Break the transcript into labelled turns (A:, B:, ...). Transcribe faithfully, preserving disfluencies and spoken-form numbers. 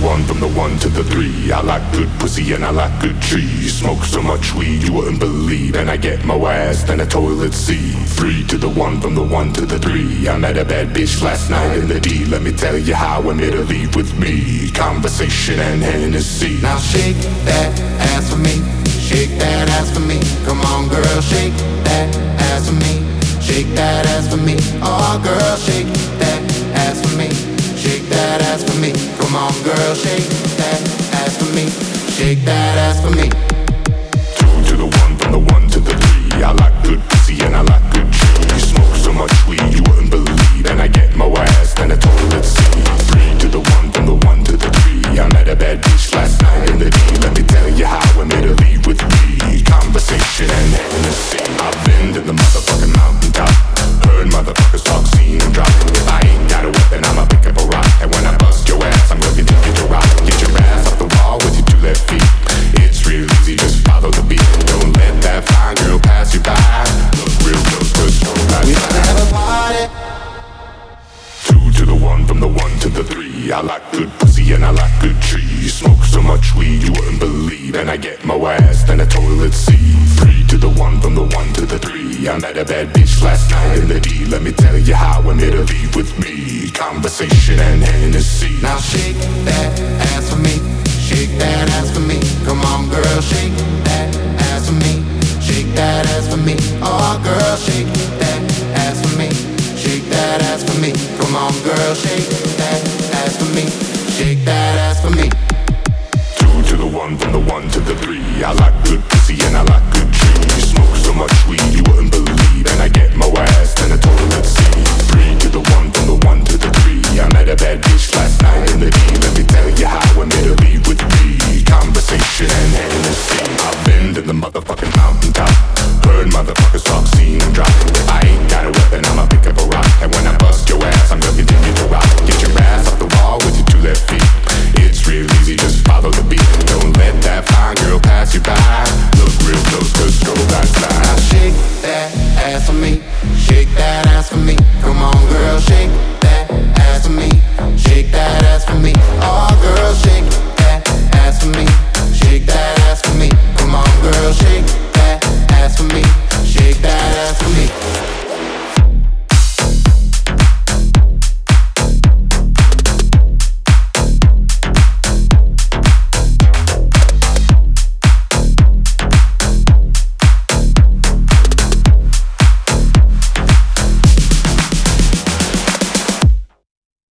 A: one, from the one to the three. I like good pussy and I like good trees. Smoke so much weed you wouldn't believe, and I get more ass than a toilet seat. Three to the one, from the one to the three. I met a bad bitch last night in the D. Let me tell you how I made her leave with me. Conversation and Hennessy.
B: Now shake that ass for me. Shake that ass for me. Come on, girl, shake that ass for me. Shake that ass for me. Oh, girl, shake that ass for me. Shake that ass for me. Come on, girl, shake that ass for me. Shake that ass for me.
A: Two to the one, from the one to the three. I like good pussy and I like good trees. Smoke so much weed you wouldn't believe, and I get more ass than a toilet seat. Three to the one, from the one to the three. I met a bad bitch last night in the D. Let me tell you how I made her leave with me. Conversation and Hennessy. I've been to the motherfucking mountaintop. Heard motherfuckers talk, seen them drop. If I ain't got a weapon, I'ma pick up a rock. And when I bust your ass, I'm gonna take you to rock. Get your ass off the wall with your two left feet. It's real easy, just follow the beat. Don't let that fine girl pass you by. Look real close, cause you're right.
B: We about to have a party.
A: Two to the one, from the one to the three. I like good pussy and I like good trees. Smoke so much weed you wouldn't believe, and I get more ass than a toilet seat. Three to the one, from the one to the three. I met a bad bitch last night in the D. Let me tell you how I made her leave with me. Conversation and Hennessy.
B: Now shake that ass for me. Shake that ass for me. Come on, girl, shake that ass for me. Shake that ass for me. Oh, girl, shake that ass for me. Shake that ass for me. Come on, girl, shake that ass for me. Shake that ass for me.
A: Two to the one, from the one to the three. I like good